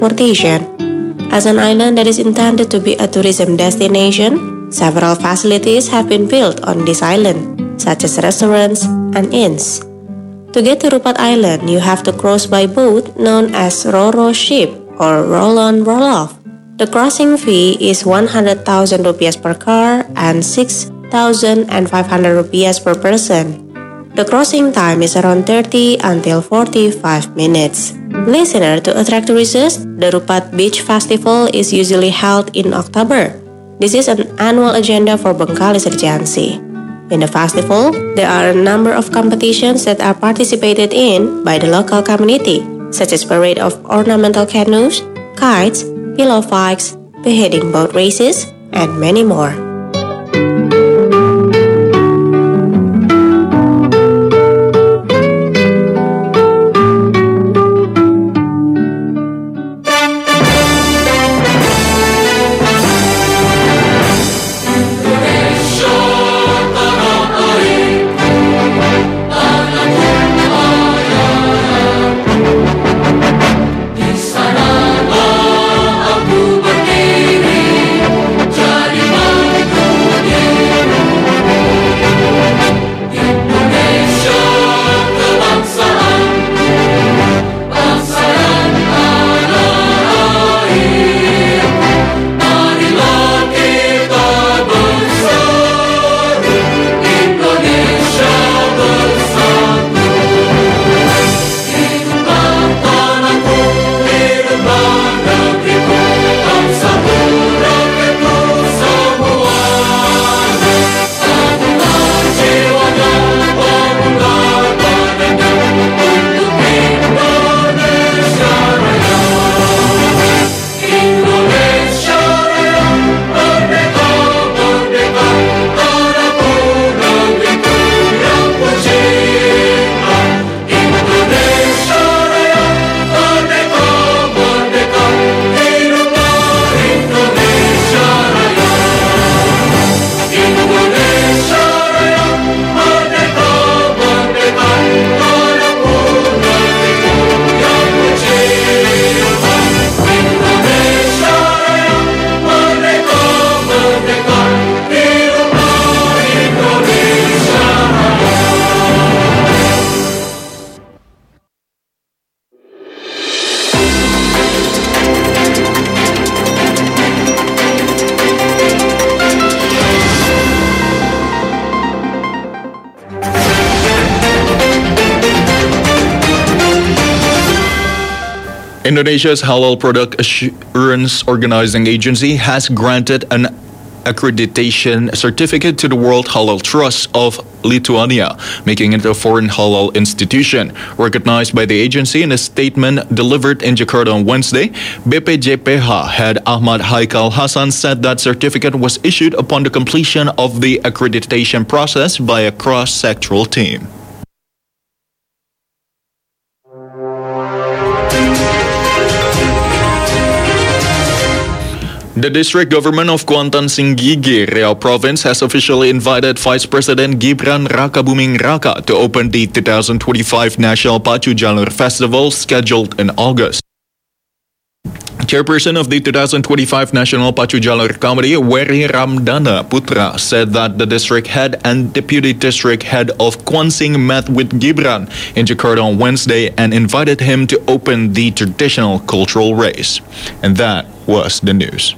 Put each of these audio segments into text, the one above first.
transportation. As an island that is intended to be a tourism destination, several facilities have been built on this island, such as restaurants and inns. To get to Rupat Island, you have to cross by boat known as Ro-Ro ship or roll-on roll-off. The crossing fee is 100,000 rupiah per car and 6,500 rupiah per person. The crossing time is around 30 until 45 minutes. Listener, to attract tourists, the Rupat Beach Festival is usually held in October. This is an annual agenda for Bengkalis Regency. In the festival, there are a number of competitions that are participated in by the local community, such as parade of ornamental canoes, kites, pillow fights, beheading boat races, and many more. Indonesia's Halal Product Assurance Organizing Agency has granted an accreditation certificate to the World Halal Trust of Lithuania, making it a foreign halal institution. Recognized by the agency in a statement delivered in Jakarta on Wednesday, BPJPH head Ahmad Haikal Hasan said that certificate was issued upon the completion of the accreditation process by a cross-sectoral team. The district government of Kuantan Senggigi, Riau Province, has officially invited Vice President Gibran Rakabuming Raka to open the 2025 National Pacu Jalur Festival scheduled in August. Chairperson of the 2025 National Pacu Jalur Committee, Weri Ramdana Putra, said that the district head and deputy district head of Kwansing met with Gibran in Jakarta on Wednesday and invited him to open the traditional cultural race. And that was the news.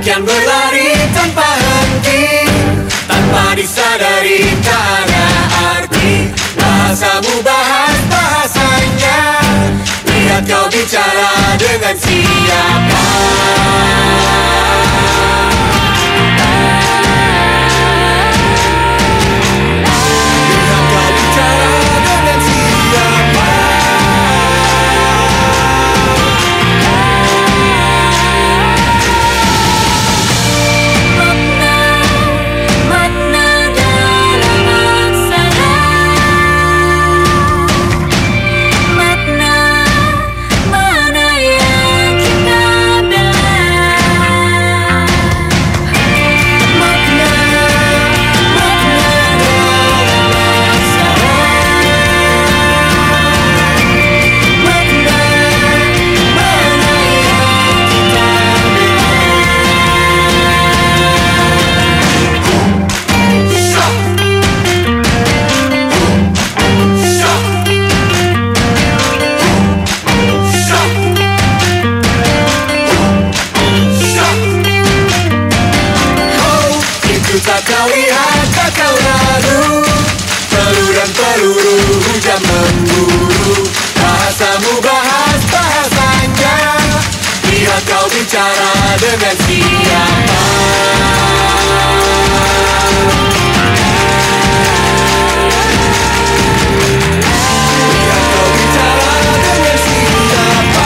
Kian berlari tanpa henti, tanpa disadari tak ada arti. Bahasamu bahas bahasanya, lihat kau bicara dengan siapa. Lihat kau bicara dengan siapa. Tak kau lihat, tak kau ragu, peluru dan peluru hujan memburu. Bahasamu bahas bahasanya, lihat kau bicara dengan siapa. Lihat kau bicara dengan siapa.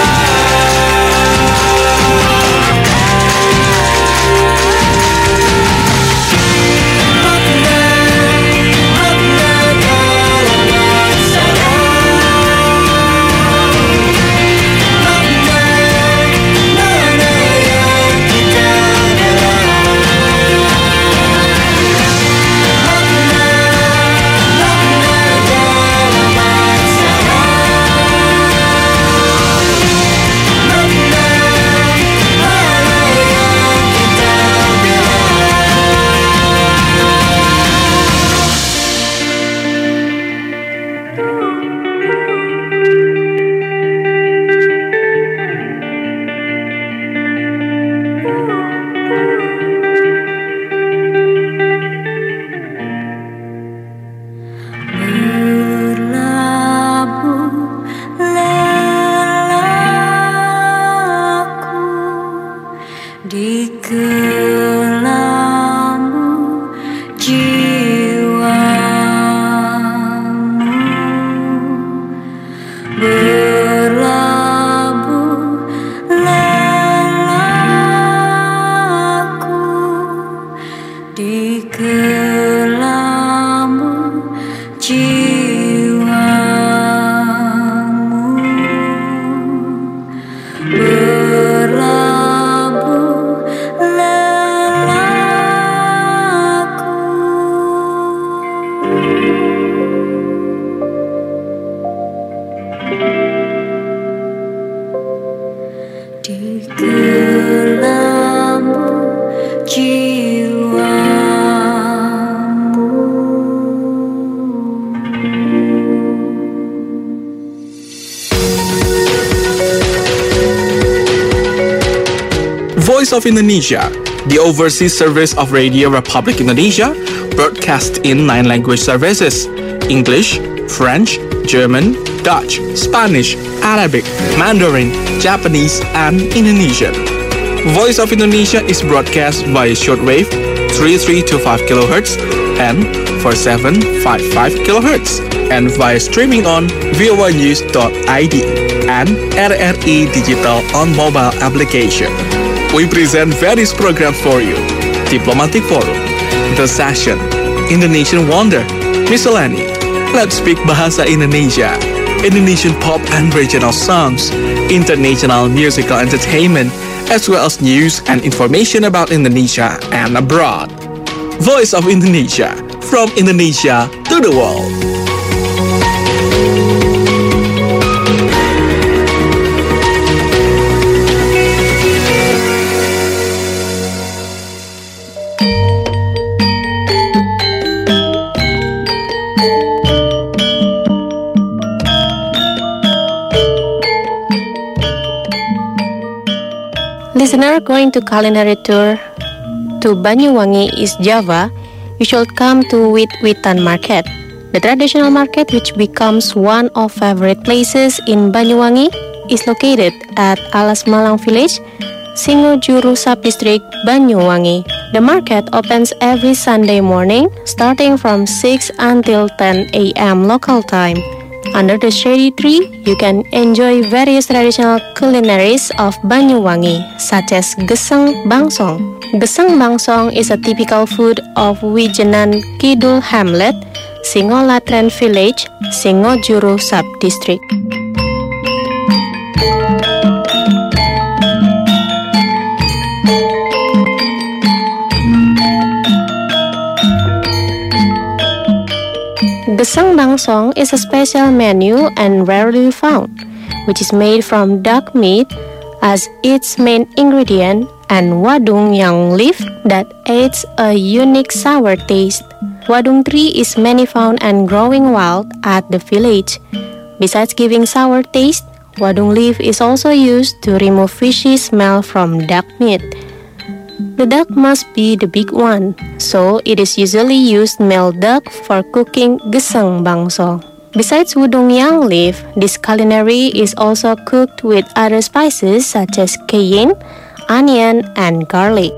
Voice of Indonesia, the overseas service of Radio Republic Indonesia, broadcast in 9 language services: English, French, German, Dutch, Spanish, Arabic, Mandarin, Japanese, and Indonesian. Voice of Indonesia is broadcast via shortwave 3325 kHz and 4755 kHz, and via streaming on voanews.id and RRI Digital on mobile application. We present various programs for you: Diplomatic Forum, The Session, Indonesian Wonder, Miscellany, Let's Speak Bahasa Indonesia, Indonesian pop and regional songs, international musical entertainment, as well as news and information about Indonesia and abroad. Voice of Indonesia, from Indonesia to the world. Listener going to culinary tour to Banyuwangi, East Java, you should come to Wit-Witan Market. The traditional market, which becomes one of favorite places in Banyuwangi, is located at Alas Malang Village, Singojuru Subdistrict, Banyuwangi. The market opens every Sunday morning, starting from 6 until 10 a.m. local time. Under the shady tree, you can enjoy various traditional culinaries of Banyuwangi, such as Gesang Bangsong. Gesang Bangsong is a typical food of Wijenan Kidul Hamlet, Singolatren Village, Singojuru Subdistrict. Gesang Bangsong is a special menu and rarely found, which is made from duck meat as its main ingredient and wadung yang leaf that adds a unique sour taste. Wadung tree is many found and growing wild at the village. Besides giving sour taste, wadung leaf is also used to remove fishy smell from duck meat. The duck must be the big one, so it is usually used male duck for cooking Gesang Bangsong. Besides wadung yang leaf, this culinary is also cooked with other spices such as cayenne, onion, and garlic.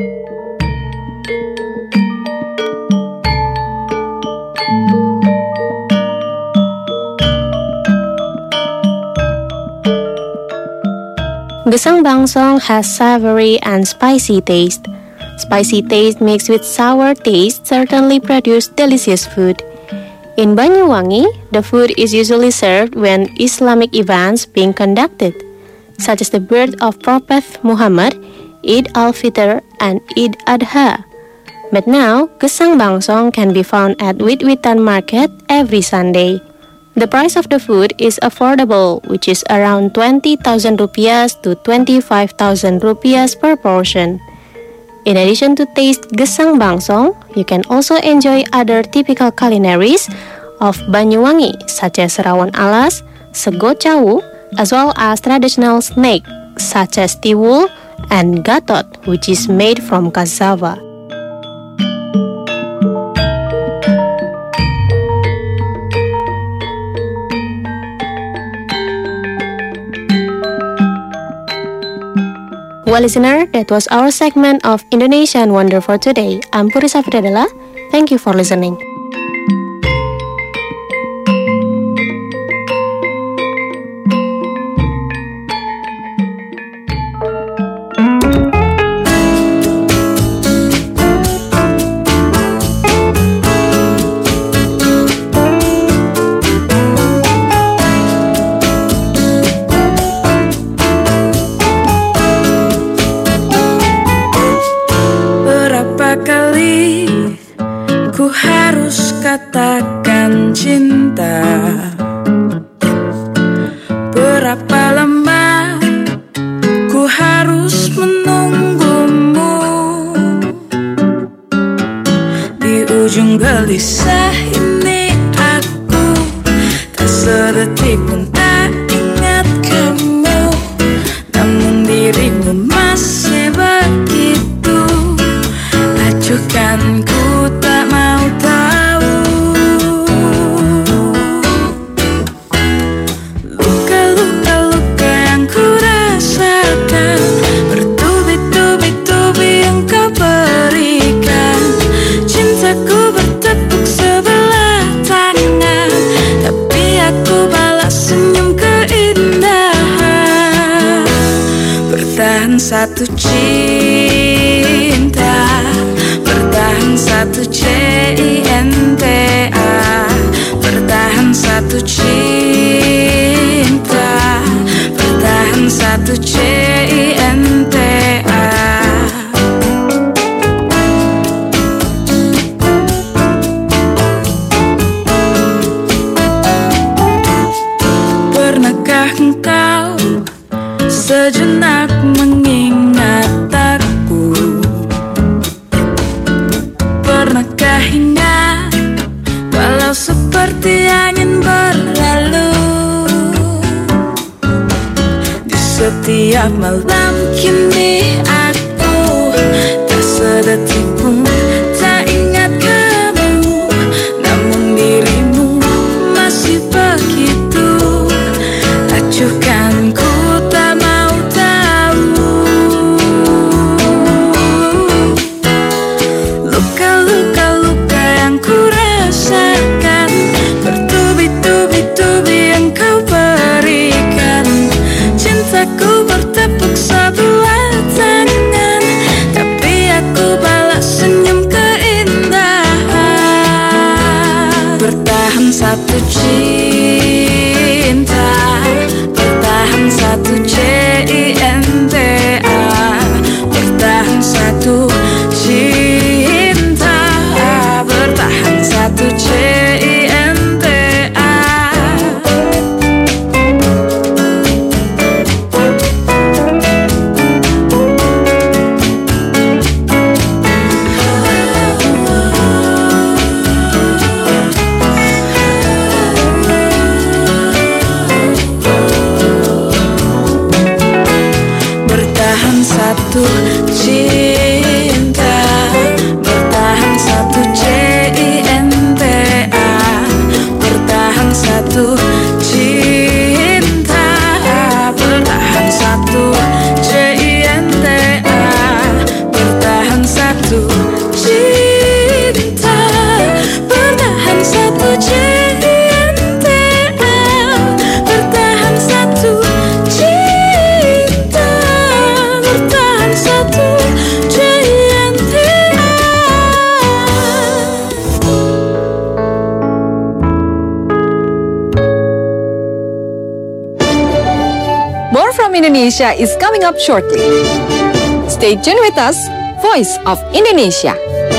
Gesang Bangsong has savory and spicy taste. Spicy taste mixed with sour taste certainly produce delicious food. In Banyuwangi, the food is usually served when Islamic events being conducted, such as the birth of Prophet Muhammad, Eid al-Fitr, and Eid Adha. But now, Gesang Bangsong can be found at Wit-Witan Market every Sunday. The price of the food is affordable, which is around 20,000 rupiah to 25,000 rupiah per portion. In addition to taste Gesang Bangsong, you can also enjoy other typical culinaries of Banyuwangi, such as rawon alas, sego cawu, as well as traditional snack such as tiwul and gatot, which is made from cassava. Well, listener, that was our segment of Indonesian Wonder for today. I'm Puri Safridadela. Thank you for listening. Katakan cinta, berapa lama ku harus menunggumu. Di ujung gelisah ini aku tak sedetik pun tak ingat kamu, namun dirimu masih begitu acuhkan, ku tak mau tahu. Satu cinta, bertahan satu cinta, bertahan satu cinta, bertahan satu cinta. Pernahkah engkau sejenak mengingat aku? Pernahkah ingat walau seperti angin berlalu? Di setiap Setiap malam kini aku tak sedetik pun tak ingat kamu, namun dirimu masih begitu acuhkan, ku tak mau tahu. Luka-luka yang ku rasakan, bertubi-tubi yang kau berikan. Cintaku bertepuk sebelah tangan, tapi aku balas senyum keindahan. Bertahan satu cinta, bertahan satu cinta, bertahan satu cinta, bertahan satu cinta. Satu cinta, bertahan satu cinta, bertahan satu cinta, bertahan satu cinta, bertahan satu cinta, bertahan satu cinta, bertahan satu cinta, bertahan satu cinta. More from Indonesia is coming up shortly. Stay tuned with us, Voice of Indonesia.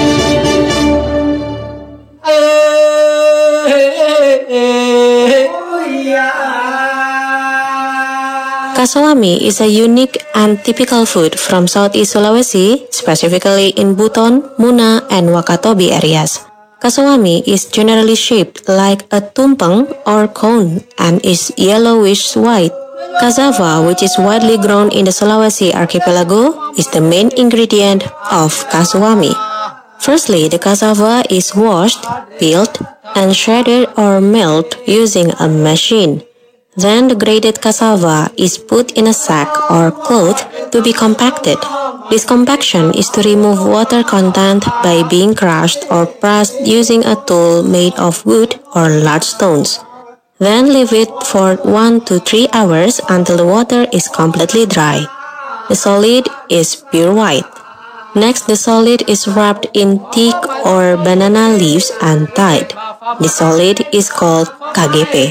Kasawami is a unique and typical food from Southeast Sulawesi, specifically in Buton, Muna, and Wakatobi areas. Kasawami is generally shaped like a tumpeng or cone and is yellowish-white. Cassava, which is widely grown in the Sulawesi archipelago, is the main ingredient of kasawami. Firstly, the cassava is washed, peeled, and shredded or milled using a machine. Then the grated cassava is put in a sack or cloth to be compacted. This compaction is to remove water content by being crushed or pressed using a tool made of wood or large stones. Then leave it for 1 to 3 hours until the water is completely dry. The solid is pure white. Next, the solid is wrapped in teak or banana leaves and tied. The solid is called KGP.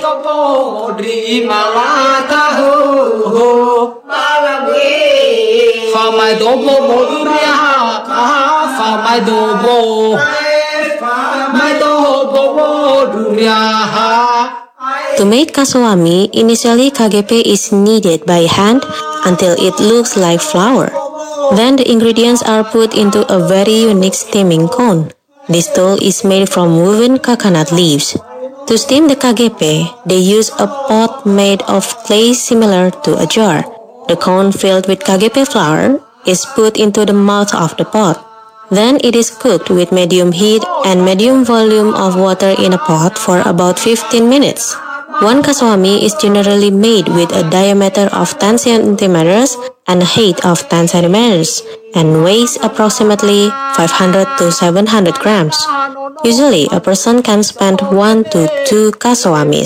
To make kasawami, initially KGP is kneaded by hand until it looks like flour. Then the ingredients are put into a very unique steaming cone. This tool is made from woven coconut leaves. To steam the KGP, they use a pot made of clay similar to a jar. The cone filled with KGP flour is put into the mouth of the pot. Then it is cooked with medium heat and medium volume of water in a pot for about 15 minutes. One kasawami is generally made with a diameter of 10 centimeters and a height of 10 centimeters and weighs approximately 500 to 700 grams. Usually, a person can spend 1 to 2 kasawamis.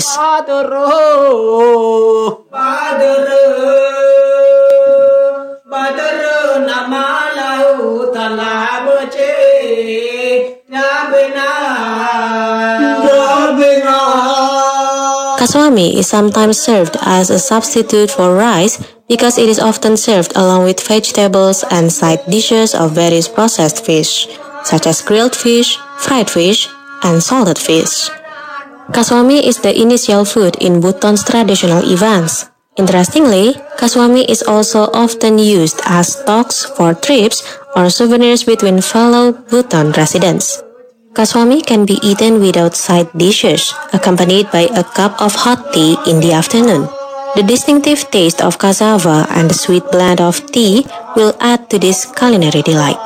Kasawami is sometimes served as a substitute for rice because it is often served along with vegetables and side dishes of various processed fish, such as grilled fish, fried fish, and salted fish. Kasawami is the initial food in Buton's traditional events. Interestingly, kasawami is also often used as stocks for trips or souvenirs between fellow Buton residents. Kasawami can be eaten without side dishes, accompanied by a cup of hot tea in the afternoon. The distinctive taste of cassava and the sweet blend of tea will add to this culinary delight.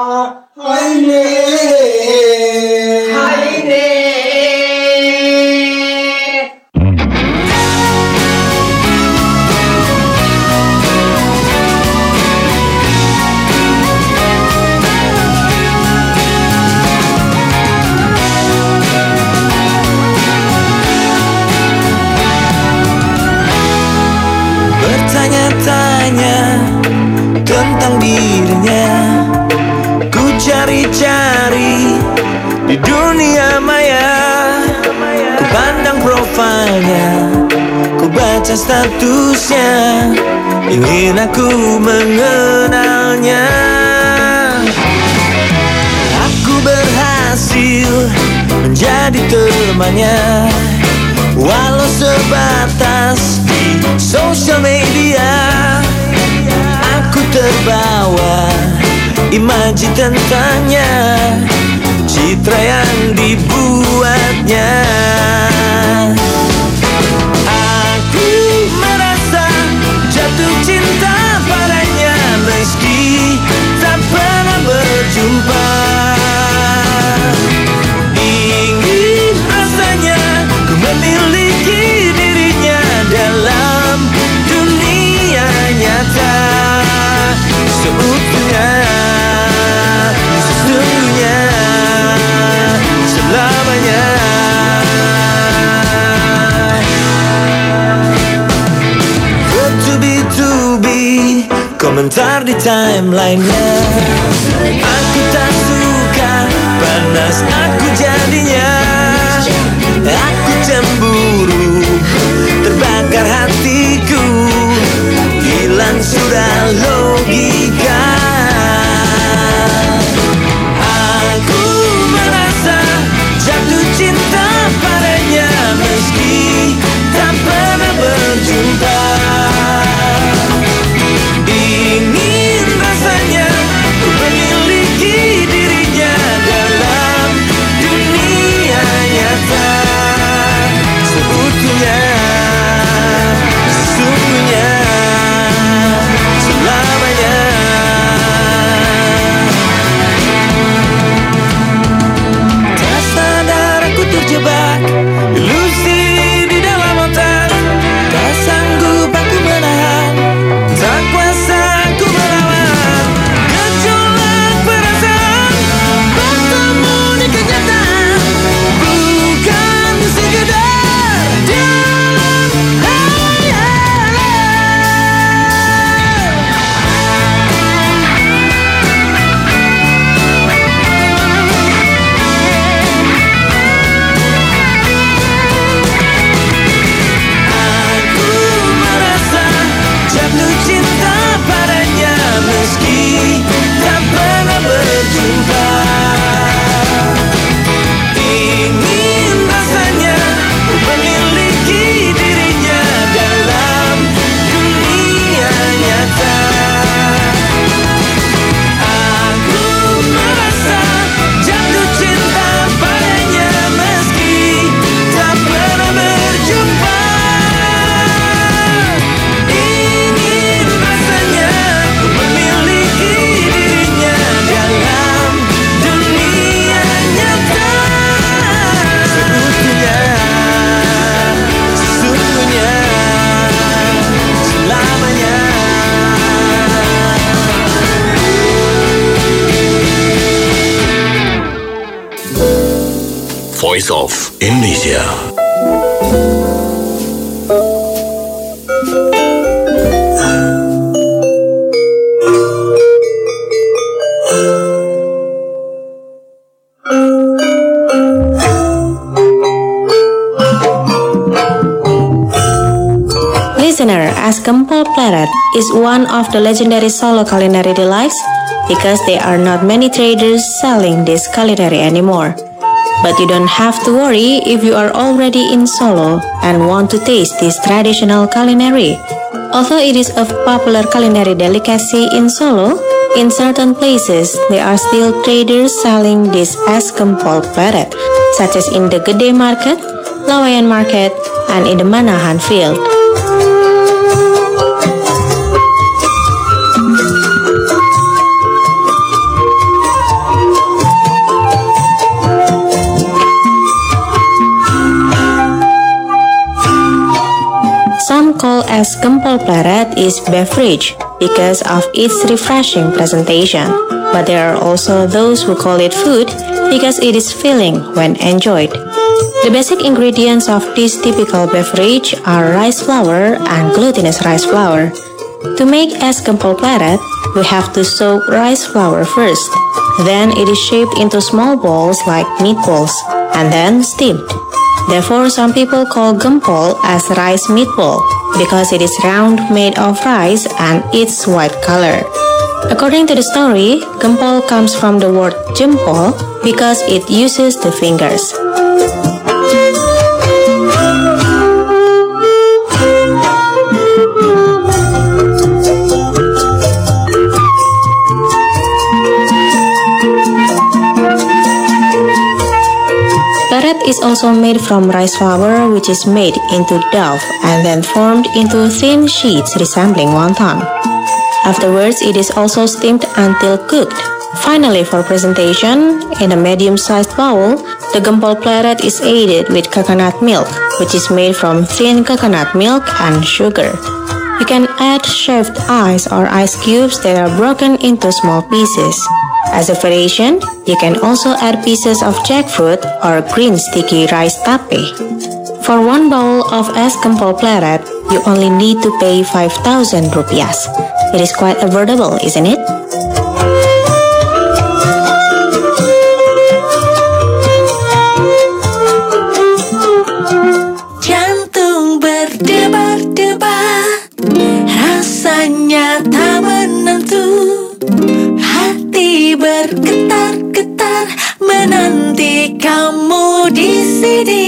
Bertanya-tanya tentang dirinya, ku cari-cari di dunia maya. Ku pandang profilnya, ku baca statusnya, ingin aku mengenalnya. Aku berhasil menjadi temannya, walau sebatas di sosial media. Aku terbawa imaji tentangnya, citra yang dibuatnya. Aku merasa jatuh cinta padanya meski tak pernah berjumpa. Ingin rasanya ku memiliki dirinya dalam dunia nyata seutuhnya, sesungguhnya, selamanya. Bertubi-tubi komentar di timeline-nya. Aku tak suka, panas aku jadinya. Aku cemburu, terbakar hatiku, hilang sudah logika. Aku merasa jatuh cinta padanya meski tak pernah berjumpa. Ingin rasanya ku memiliki dirinya dalam dunia nyata seutuhnya, sesungguhnya, selamanya. Tak sadar aku terjebak ilusi di dalam otak. Tak sanggup aku menahan, tak kuasa aku melawan gejolak perasaan bertemu di kenyataan, bukan sekedar dalam hayalan. Aku merasa jatuh cinta padanya meski tak pernah berjumpa. Ingin rasanya ku memiliki dirinya dalam dunia nyata. Aku merasa jatuh cinta padanya meski tak pernah berjumpa. Ingin rasanya ku memiliki dirinya dalam dunia nyata seutuhnya, sesungguhnya, selamanya. Voice of Indonesia. Listener, as Gempol Pleret is one of the legendary Solo culinary delights because there are not many traders selling this culinary anymore. But you don't have to worry if you are already in Solo and want to taste this traditional culinary. Although it is a popular culinary delicacy in Solo, in certain places there are still traders selling this as Gempol Pleret, such as in the Gede Market, Lawayan Market, and in the Manahan Field. as gempol pleret is beverage because of its refreshing presentation. But there are also those who call it food because it is filling when enjoyed. The basic ingredients of this typical beverage are rice flour and glutinous rice flour. To make es gempol pleret, we have to soak rice flour first. Then it is shaped into small balls like meatballs and then steamed. Therefore, some people call gempol as rice meatball because it is round, made of rice, and its white color. According to the story, gempol comes from the word jempol because it uses the fingers. Pleret is also made from rice flour, which is made into dough and then formed into thin sheets resembling wonton. Afterwards, it is also steamed until cooked. Finally, for presentation, in a medium-sized bowl, the gempol pleret is aided with coconut milk, which is made from thin coconut milk and sugar. You can add shaved ice or ice cubes that are broken into small pieces. As a variation, you can also add pieces of jackfruit or green sticky rice tape. For one bowl of es gempol pleret, you only need to pay 5,000 rupiahs. It is quite affordable, isn't it? Jantung berdebar-debar, rasanya tak menentu. Hati bergetar-getar, menanti kamu di sini.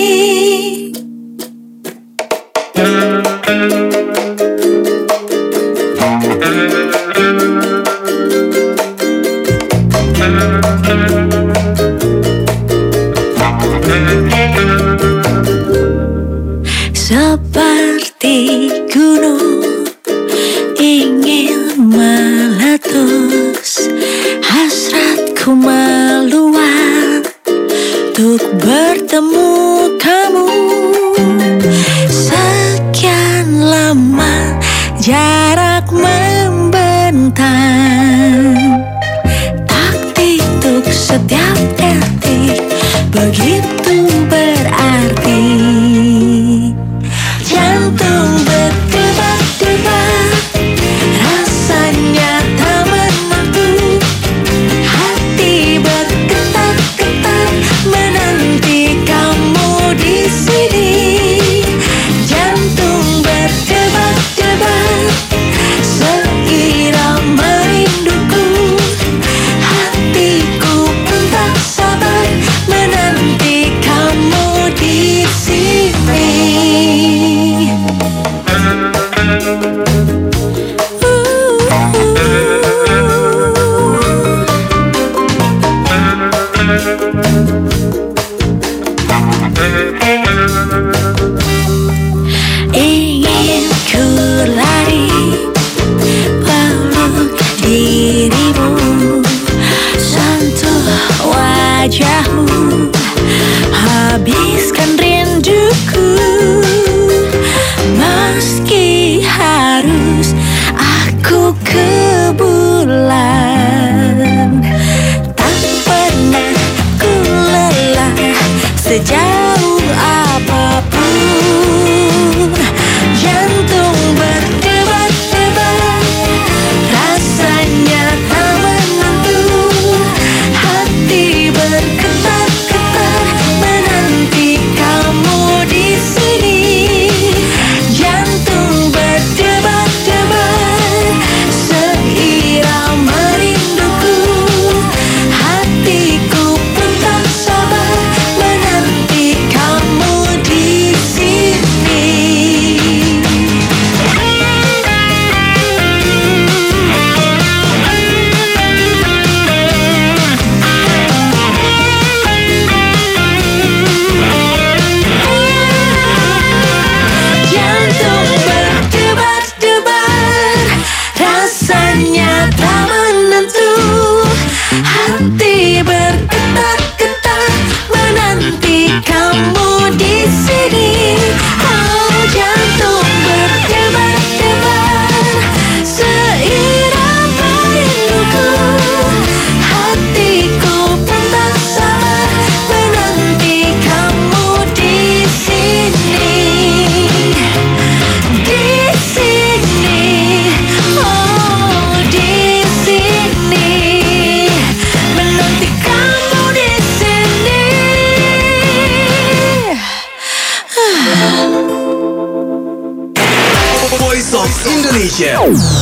Indonesia.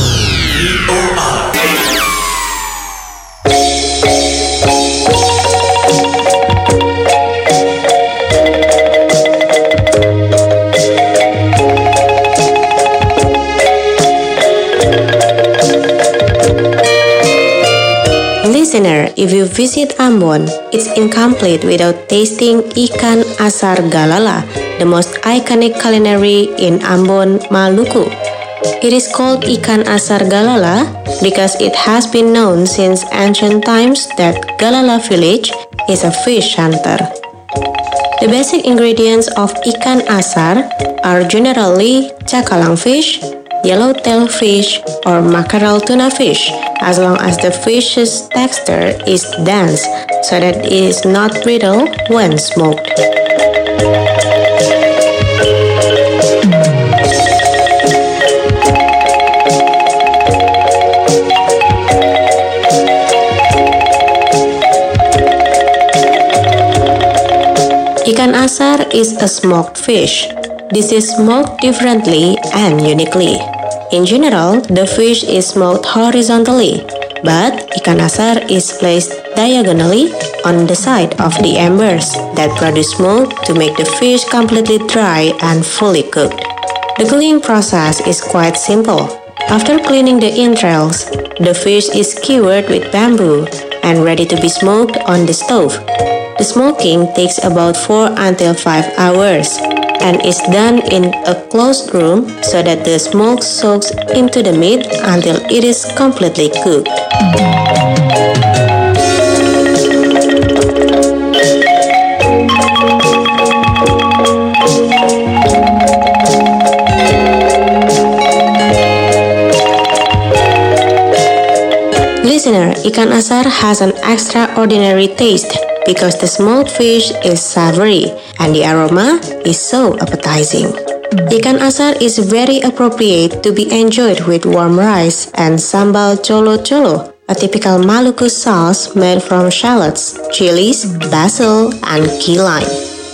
Listener, if you visit Ambon, it's incomplete without tasting ikan asar galala, the most iconic culinary in Ambon, Maluku. It is called ikan asar galala because it has been known since ancient times that Galala village is a fish hunter. The basic ingredients of ikan asar are generally cakalang fish, yellowtail fish, or mackerel tuna fish, as long as the fish's texture is dense so that it is not brittle when smoked. Ikan asar is a smoked fish. This is smoked differently and uniquely. In general, the fish is smoked horizontally, but ikan asar is placed diagonally on the side of the embers that produce smoke to make the fish completely dry and fully cooked. The cooking process is quite simple. After cleaning the entrails, the fish is skewered with bamboo and ready to be smoked on the stove. The smoking takes about 4 until 5 hours and is done in a closed room so that the smoke soaks into the meat until it is completely cooked. Listener, ikan asar has an extraordinary taste because the smoked fish is savory and the aroma is so appetizing. Ikan asar is very appropriate to be enjoyed with warm rice and sambal colo-colo, a typical Maluku sauce made from shallots, chilies, basil, and key lime.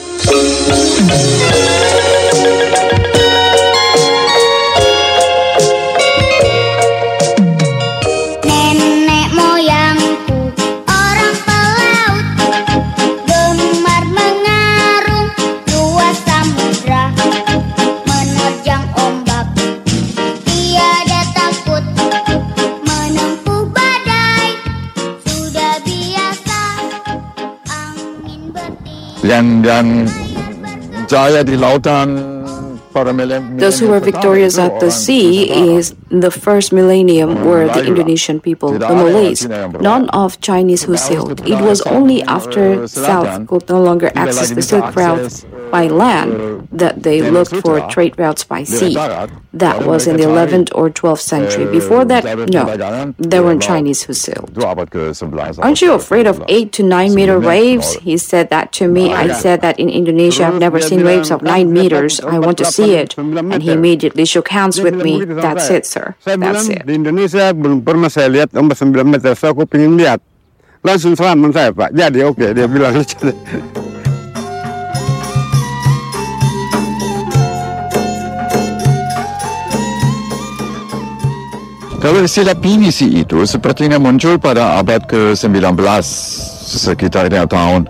Nenek moyangku orang pelaut, gemar mengarung luas samudra, menerjang ombak tiada takut, menempuh badai sudah biasa, angin bertiup. Yang jaya di lautan. Those who were victorious at the sea is the first millennium were the Indonesian people, the Malays, none of Chinese who sailed. It was only after South could no longer access the Silk routes by land that they looked for trade routes by sea. That was in the 11th or 12th century. Before that, no, there weren't Chinese who sailed. Aren't you afraid of 8 to 9 meter waves? He said that to me. I said that in Indonesia I've never seen waves of 9 meters. I want to see it. And he immediately shook hands with me. That's it, sir. That's it. Di Indonesia belum pernah saya lihat ombak 9 meter. Saya aku pengen lihat. Langsung salaman saya, Pak. Jadi oke, dia bilang. Kalau istilah pinisi itu sepertinya muncul pada abad ke-19 sekitar tahun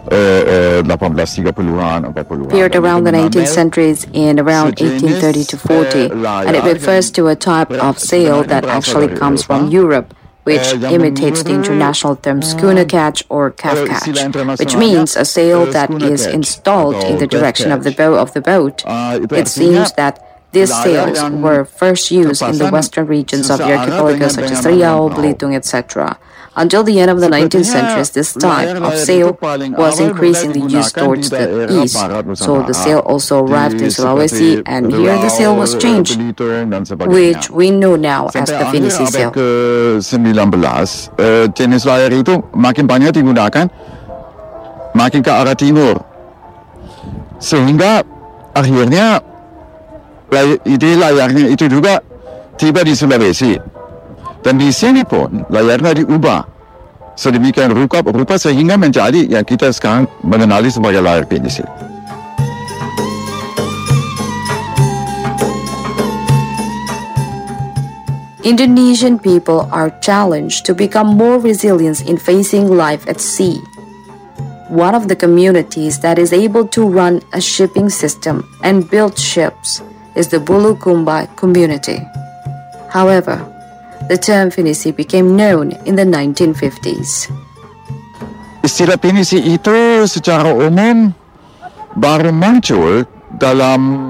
1830-an, 40-an. Appeared around the 19th centuries in around 1830 to 40, and it refers to a type of sail that actually comes from Europe, which imitates the international term schooner catch or calf catch, which means a sail that is installed in the direction of the bow of the boat. It seems that these sails were first used in the western regions of the archipelago such as Riau, Belitung, etc. Until the end of the 19th century, this type of sail was increasingly used towards the east. So the sail also arrived in Sulawesi, and here the sail was changed, which we know now as the Finisi sail. Ke-19, jenis layar itu makin banyak digunakan, makin ke arah timur. Sehingga akhirnya ide layarnya itu juga tiba di Sulawesi. Dan di sini pun layarnya diubah sedemikian rupa sehingga menjadi yang kita sekarang mengenali sebagai layar pinisi. Indonesian people are challenged to become more resilient in facing life at sea. One of the communities that is able to run a shipping system and build ships is the Bulukumba community. However, the term Pinisi became known in the 1950s. Istilah Pinisi itu secara umum baru muncul dalam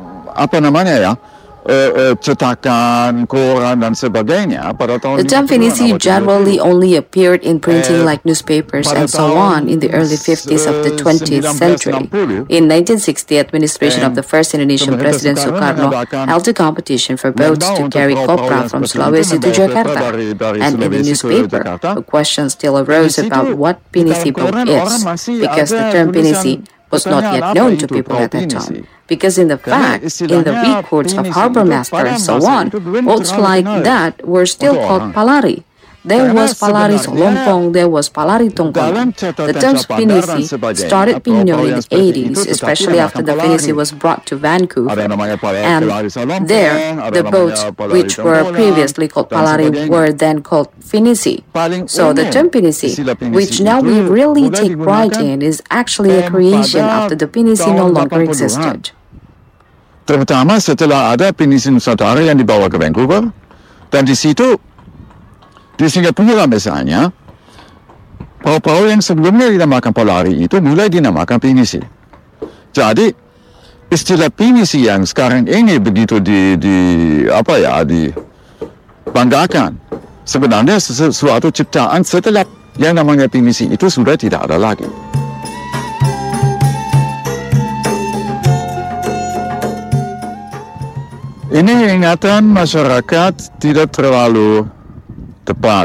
cetakan, koran dan sebagainya pada tahun The term Pinisi generally only appeared in printing like newspapers and so on in the early 50s of the 20th century. In 1960, administration of the first Indonesian President Sukarno held a competition for boats to carry copra from Sulawesi to Jakarta. And in the newspaper, a question still arose about what Pinisi boat is, because the term Pinisi was not yet known to people at that time. Because in the records of harbor master and so on, boats like that were still called palari. There was palari Solompong, there was palari Tongkonan. The term Pinisi started being known in the 80s, especially after the Pinisi was brought to Vancouver. And there, the boats which were previously called palari were then called Pinisi. So the term Pinisi, which now we really take pride in, is actually a creation after the Pinisi no longer existed. Terutama setelah ada Pinisi Nusantara yang dibawa ke Vancouver, dan di situ di Singapura misalnya, perahu-perahu yang sebelumnya dinamakan Polari itu mulai dinamakan Pinisi. Jadi istilah Pinisi yang sekarang ini begitu dibanggakan, sebenarnya sesuatu ciptaan setelah yang namanya Pinisi itu sudah tidak ada lagi. Ini ingatan masyarakat tidak terlalu tepat.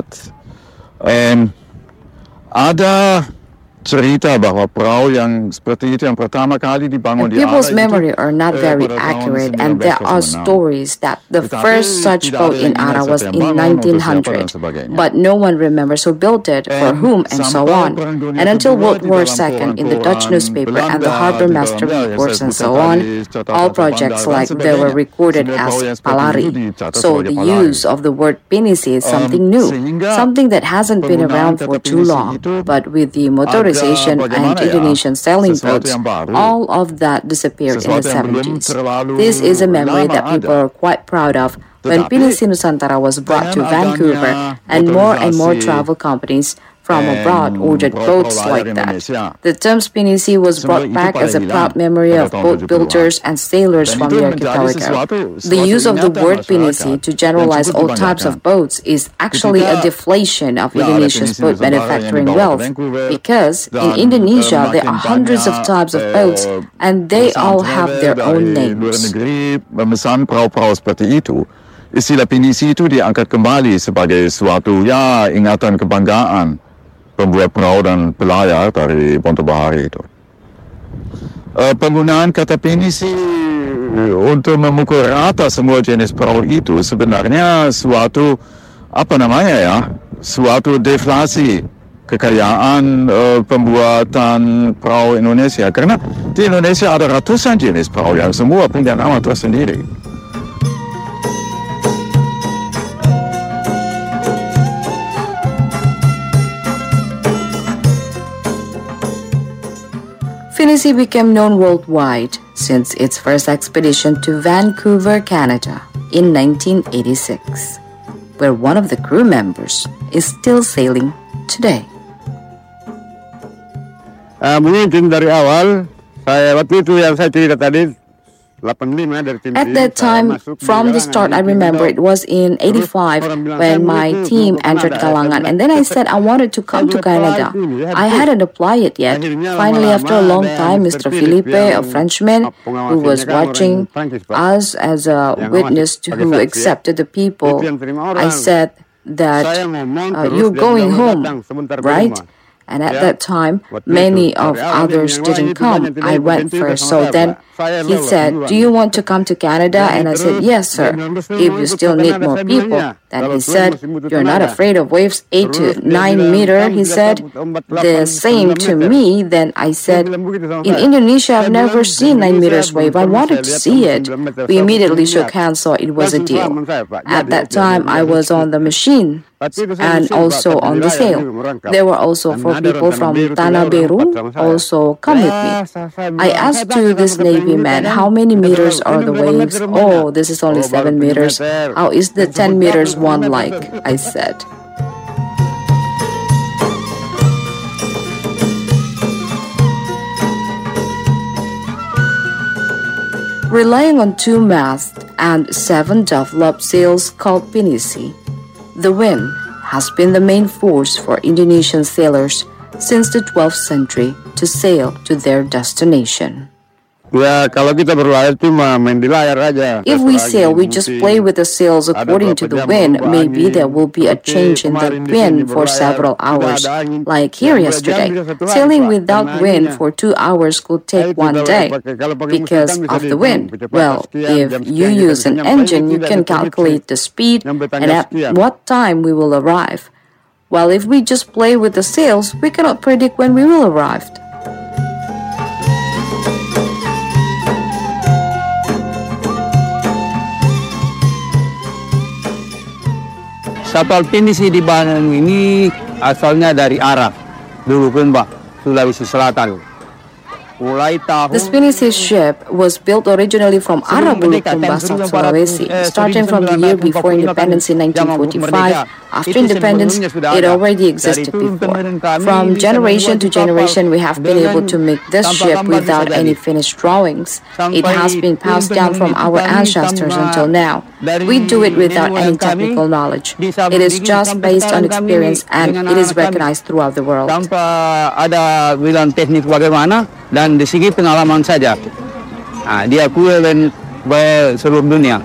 Ada cerita bahwa perahu yang seperti itu yang pertama kali dibangun di People's memory are not very accurate, and there are stories that the first such boat in Ara was in 1900, but no one remembers who built it, for whom, and so on. And until World War II, in the Dutch newspaper and the harbor master reports and so on, all projects like they were recorded as Palari. So the use of the word Pinisi is something new, something that hasn't been around for too long, but with the motorization and Indonesian sailing boats, all of that disappeared in the 70s. This is a memory that people are quite proud of when Pinisi Nusantara was brought to Vancouver, and more travel companies from abroad ordered boats like that. The term Pinisi was brought back as a proud memory of boat builders and sailors from the archipelago. The use of the word Pinisi to generalize all types of boats is actually a deflation of Indonesia's boat manufacturing wealth, because in Indonesia there are hundreds of types of boats and they all have their own names. Memesan perahu-perahu seperti itu, istilah Pinisi itu diangkat kembali sebagai suatu ingatan kebanggaan pembuat perahu dan pelayar dari Ponto Bahari itu. Penggunaan kata Pinisi untuk memukul rata semua jenis perahu itu sebenarnya suatu suatu deflasi kekayaan pembuatan perahu Indonesia, karena di Indonesia ada ratusan jenis perahu yang semua punya nama tersendiri. Pinisi became known worldwide since its first expedition to Vancouver, Canada in 1986, where one of the crew members is still sailing today. Mungkin dari awal, waktu itu yang saya cerita tadi, At that time, from the start, I remember it was in 85 when my team entered Galangan, and then I said I wanted to come to Canada. I hadn't applied it yet. Finally, after a long time, Mr. Felipe, a Frenchman who was watching us as a witness who accepted the people, I said that you're going home, right? And at that time, many of others didn't come. I went first. So then he said, "Do you want to come to Canada?" And I said, "Yes, sir, if you still need more people." Then he said, "You're not afraid of waves 8 to 9 meter?" He said the same to me. Then I said, "In Indonesia, I've never seen 9 meters wave. I wanted to see it." We immediately shook hands, so it was a deal. At that time, I was on the machine and also on the sail. There were also 4 people from Tanah Beru also come with me. I asked to this Navy man, "How many meters are the waves?" "Oh, this is only 7 meters. How is the 10 meters one like?" I said. Relying on 2 masts and 7 developed sails called pinisi, the wind has been the main force for Indonesian sailors since the 12th century to sail to their destination. Ya, kalau kita berlayar cuma main di layar aja. If we sail, we just play with the sails according to the wind. Maybe there will be a change in the wind for several hours, like here yesterday. Sailing without wind for 2 hours could take 1 day because of the wind. Well, if you use an engine, you can calculate the speed and at what time we will arrive. While if we just play with the sails, we cannot predict when we will arrive. Kapal pinisi di Bandung ini asalnya dari Arab. Dulu kan, Pak, Sulawesi Selatan. The Pinisi ship was built originally from Arab Bulukumba, South Sulawesi. Starting from the year before independence in 1945, after independence, it already existed before. From generation to generation, we have been able to make this ship without any finished drawings. It has been passed down from our ancestors until now. We do it without any technical knowledge. It is just based on experience and it is recognized throughout the world. Tanpa ada bilang teknik bagaimana, dan di segi pengalaman saja. Diakui oleh seluruh dunia.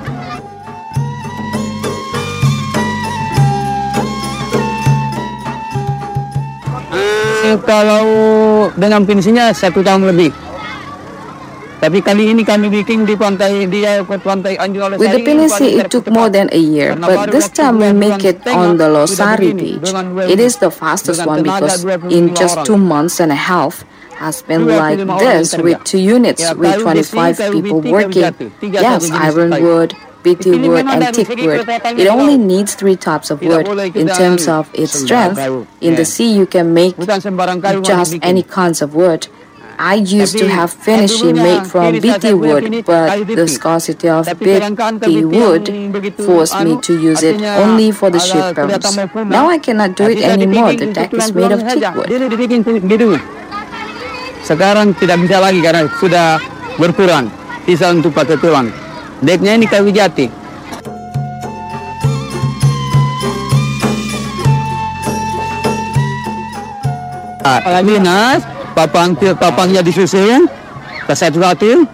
Kalau dengan finishingnya 1 tahun lebih. Tapi kali ini kami bikin di pantai Anjungan Losari. With the Pinisi, it took more than a year, but this time we make it on the Losari beach. It is the fastest one because in just 2 months and a half, has been like this with 2 units with 25 people working. Yes, ironwood, BT wood, and teak wood. It only needs 3 types of wood. In terms of its strength, in the sea you can make just any kinds of wood. I used to have finishing made from BT wood, but the scarcity of BT wood forced me to use it only for the shipbuilders. Now I cannot do it anymore. The deck is made of teak wood. Sekarang tidak bisa lagi karena sudah berkurang sisa untuk pakai tulang. Deknya ini kayu jati. Dinas, papangnya disusun, ke satu-satu.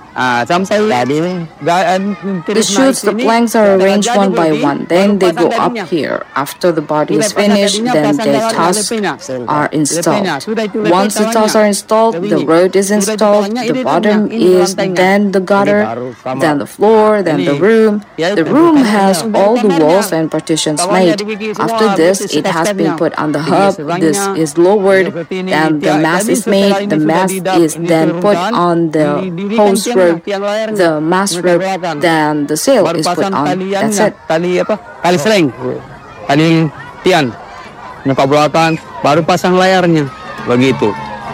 The shoots, the planks are arranged one by one. Then they go up here. After the body is finished, then the tusks are installed. Once the tusks are installed, the road is installed. The bottom is then the gutter, then the floor, then the room. The room has all the walls and partitions made. After this, it has been put on the hub. This is lowered, and the mast is made. The mast is then put on the hose rope. The mast rope, then the sail is put on. That's it. Tali sling, tali tian, nampak belakang, baru pasang layarnya, begitu.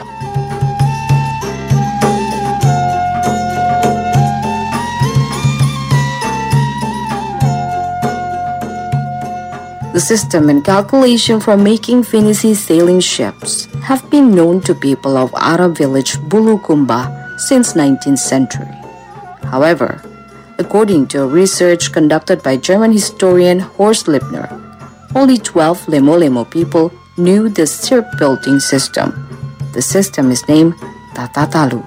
The system and calculation for making Pinisi sailing ships have been known to people of Arab village Bulukumba since 19th century. However, according to a research conducted by German historian Horst Lippner, only 12 Lemo-Lemo people knew the shipbuilding system. The system is named Tatatalu.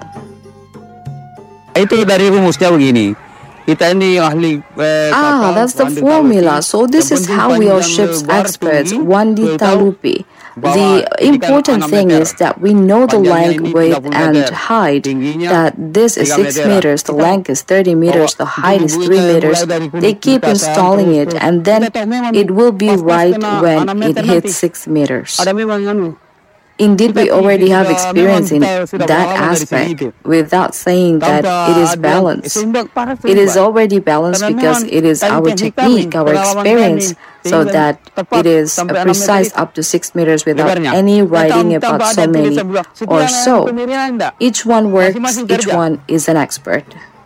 Itu dari rumusnya begini. Kita ini ahli that's the formula. So this is how we are ships experts, Wandi Talupi. The important thing is that we know the length, width, and height, that this is 6 meters, the length is 30 meters, the height is 3 meters. They keep installing it, and then it will be right when it hits 6 meters. Indeed, we already have experience in that aspect without saying that it is balanced. It is already balanced because it is our technique, our experience, so that it is precise up to 6 meters without any writing about so many or so. Each one works, each one is an expert.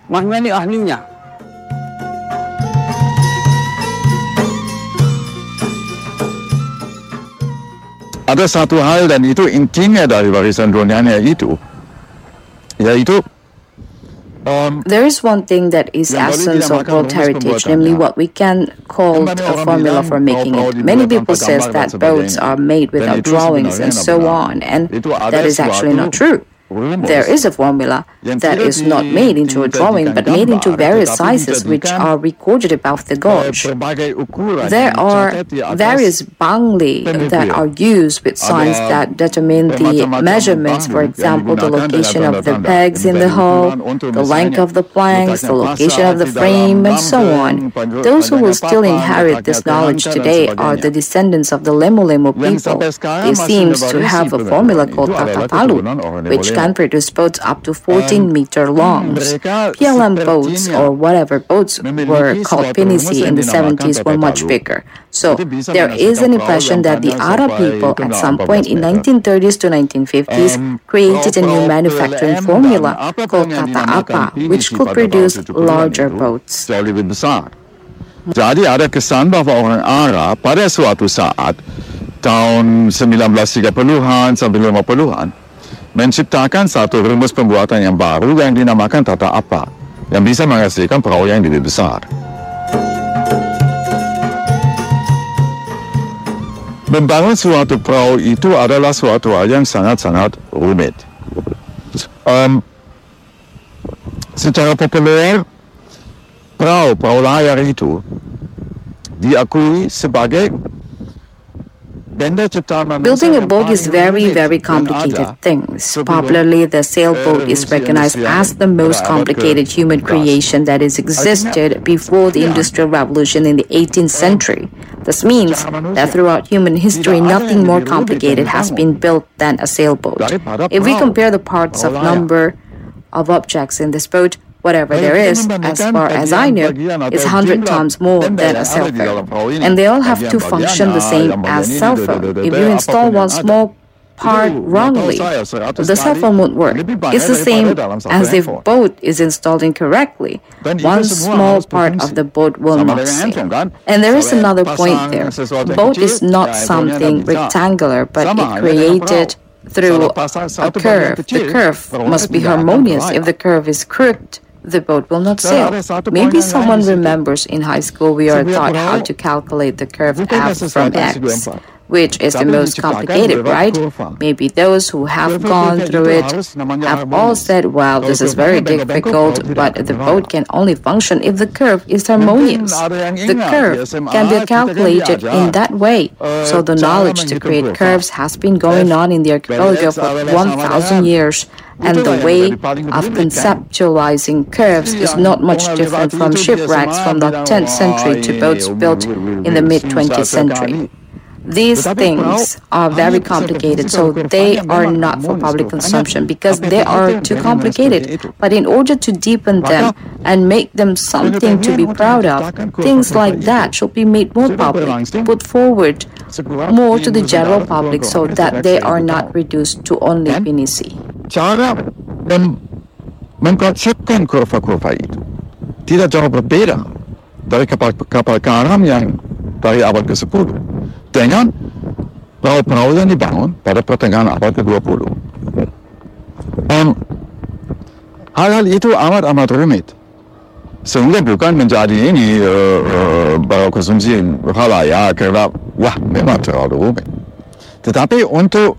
Ada satu hal dan itu intinya dari warisan dunianya itu, yaitu there is one thing that is essence of World Heritage, namely what we can call a formula for making it. Many people say that boats are made without drawings and so on, and that is actually not true. There is a formula that is not made into a drawing but made into various sizes which are recorded above the gorge. There are various bangli that are used with signs that determine the measurements, for example, the location of the pegs in the hull, the length of the planks, the location of the frame, and so on. Those who will still inherit this knowledge today are the descendants of the Lemu-Lemu people. They seem to have a formula called Tatapalu, which can produce boats up to 14-meter longs. PLM boats, or whatever boats were called pinisi in the 70s, were much bigger. So there is an impression that the Arab people at some point in 1930s to 1950s created a new manufacturing formula called Kata Apa, which could produce larger boats. Jadi ada kesan bahawa orang Arab pada suatu saat tahun 1930-an sampai 50-an menciptakan satu rumus pembuatan yang baru yang dinamakan Tata Apa, yang bisa menghasilkan perahu yang lebih besar. Membangun suatu perahu itu adalah suatu hal yang sangat-sangat rumit. Secara populer, perahu layar itu diakui sebagai building a boat is very, very complicated things. Popularly, the sailboat is recognized as the most complicated human creation that has existed before the Industrial Revolution in the 18th century. This means that throughout human history, nothing more complicated has been built than a sailboat. If we compare the parts of number of objects in this boat, whatever there is, as far as I know, is 100 times more than a cell phone. And they all have to function the same as cell phone. If you install one small part wrongly, the cell phone won't work. It's the same as if boat is installed incorrectly. One small part of the boat will not sail. And there is another point there. Boat is not something rectangular, but it created through a curve. The curve must be harmonious. If the curve is crooked, the boat will not sail. Maybe someone remembers in high school we are taught how to calculate the curve f from x, which is the most complicated, right? Maybe those who have gone through it have all said, wow, this is very difficult, but the boat can only function if the curve is harmonious. The curve can be calculated in that way. So the knowledge to create curves has been going on in the archipelago for 1,000 years. And the way of conceptualizing curves is not much different from shipwrecks from the 10th century to boats built in the mid-20th century. These things are very complicated, so they are not for public consumption because they are too complicated. But in order to deepen them and make them something to be proud of, things like that should be made more public, put forward more to the general public so that they are not reduced to only pinisi. Cara mengkonsepkan kurva-kurva itu tidak jauh berbeda dari kapal karam yang dari abad ke-10 dengan perahu-perahu yang dibangun pada pertengahan abad ke-20. Hal-hal itu amat rumit sehingga bukan menjadi ini baru konsumsi halayak karena wah memang terlalu rumit, tetapi untuk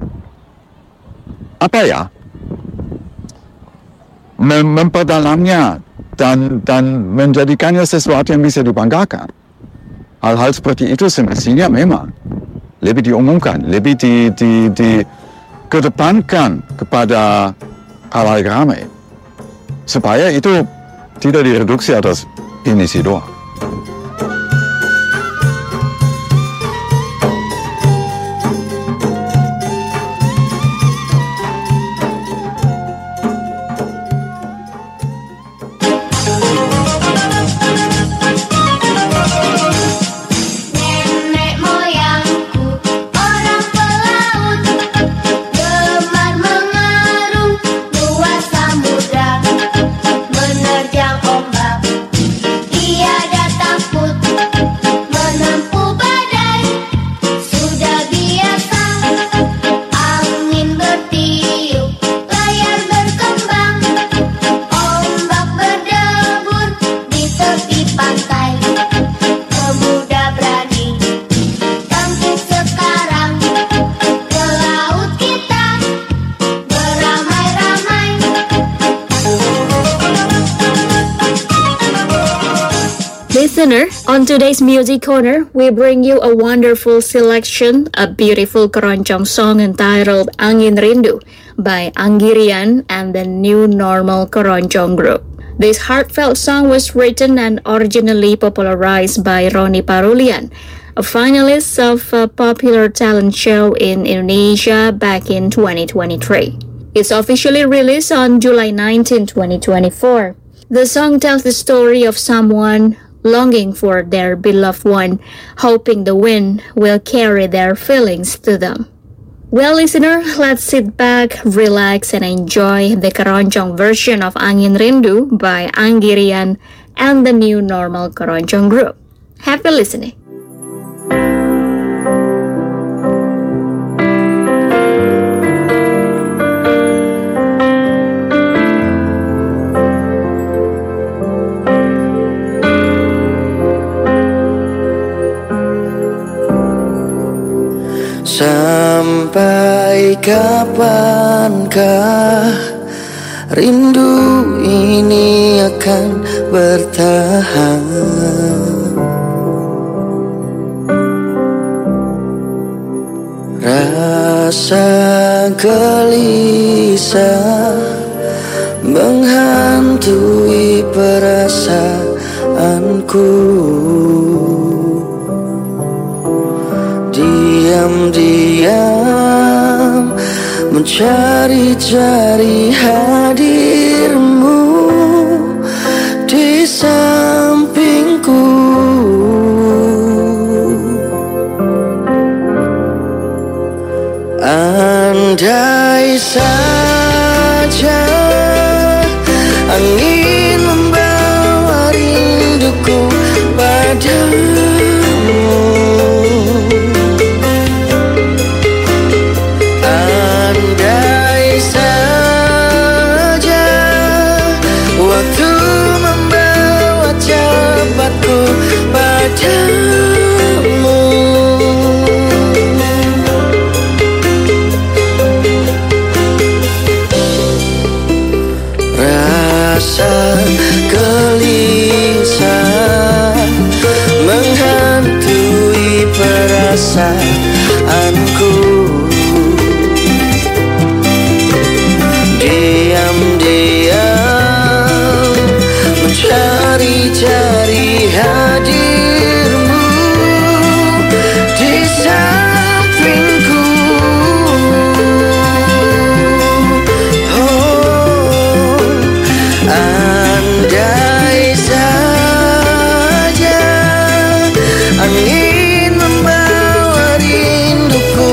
memperdalamnya dan menjadikannya sesuatu yang bisa dibanggakan. Hal-hal seperti itu semestinya memang lebih diumumkan, lebih dikedepankan kepada halayak ramai, supaya itu tidak direduksi atas Indonesia doang. Nenek moyangku orang pelaut, gemar mengarung luas samudra, menerjang ombak tiada takut, menempuh badai sudah biasa, angin bertiup layar berkembang, ombak berdebur di tepi pantai. Pemuda berani bangkit sekarang, ke laut kita beramai-ramai. Listener, on today's Music Corner, we bring you a wonderful selection, a beautiful keroncong song entitled Angin Rindu by Anggirian and the New Normal Keroncong Group. This heartfelt song was written and originally popularized by Roni Parulian, a finalist of a popular talent show in Indonesia back in 2023. It's officially released on July 19, 2024. The song tells the story of someone longing for their beloved one, hoping the wind will carry their feelings to them. Well, listener, let's sit back, relax, and enjoy the keroncong version of Angin Rindu by Anggirian and the New Normal Keroncong Group. Happy listening. Sampai kapankah rindu ini akan bertahan? Rasa gelisah menghantui perasaanku. Diam-diam mencari-cari hadirmu di sampingku. Andai saja angin membawa rinduku padamu, andai saja waktu membawa cepatku padamu. Rasa gelisah menghantui perasaanku. Diam-diam mencari-cari hadirmu di sampingku. Oh, andai saja angin membawa rinduku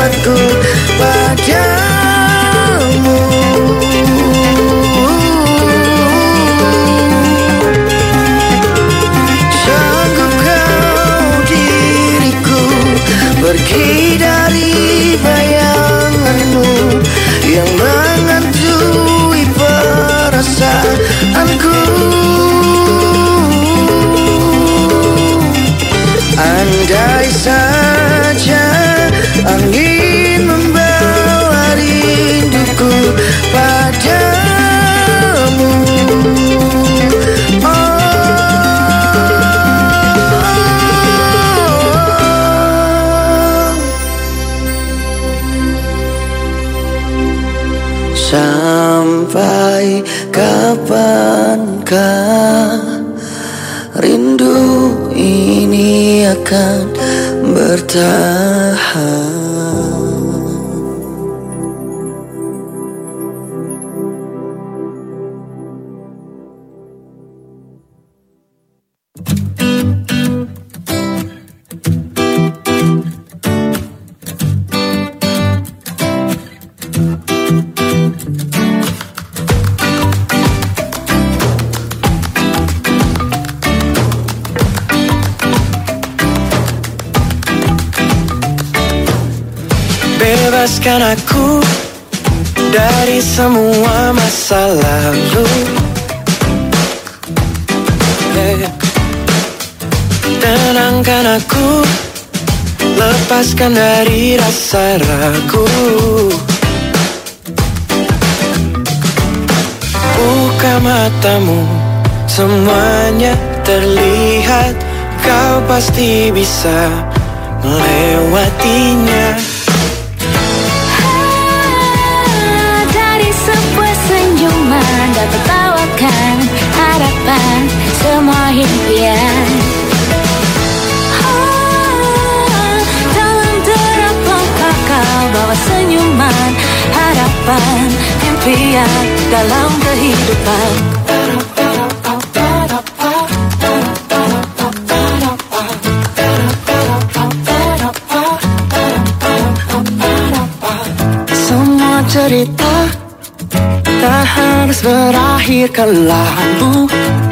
sifatku padamu. Sanggup kau diriku pergi dari bayanganmu yang menghantui perasaanku. Andai saja angin membawa rinduku padamu. Sampai kapankah rindu ini akan bertahan? Bebaskan aku dari semua masa lalu. Tenangkan aku, lepaskan dari rasa ragu. Buka matamu, semuanya terlihat. Kau pasti bisa melewatinya. Tertawakan harapan semua impian. Dalam derap langkah kau bawa senyuman, harapan, impian dalam kehidupan. Semua cerita tak harus berakhir kelabu.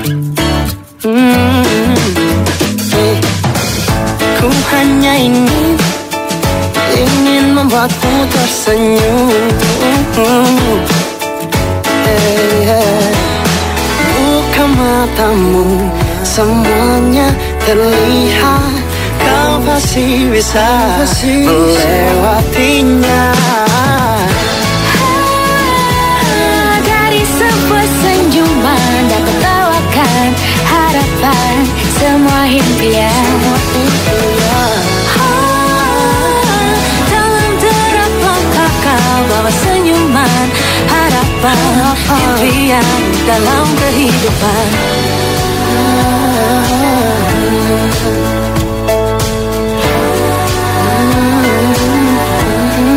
Ku hanya ingin membuatmu tersenyum. Buka matamu, semuanya terlihat. Kau pasti bisa melewatinya. Senyuman dan tertawakan harapan semua impian. Dalam derap langkah kau bawa senyuman, harapan, impian dalam kehidupan.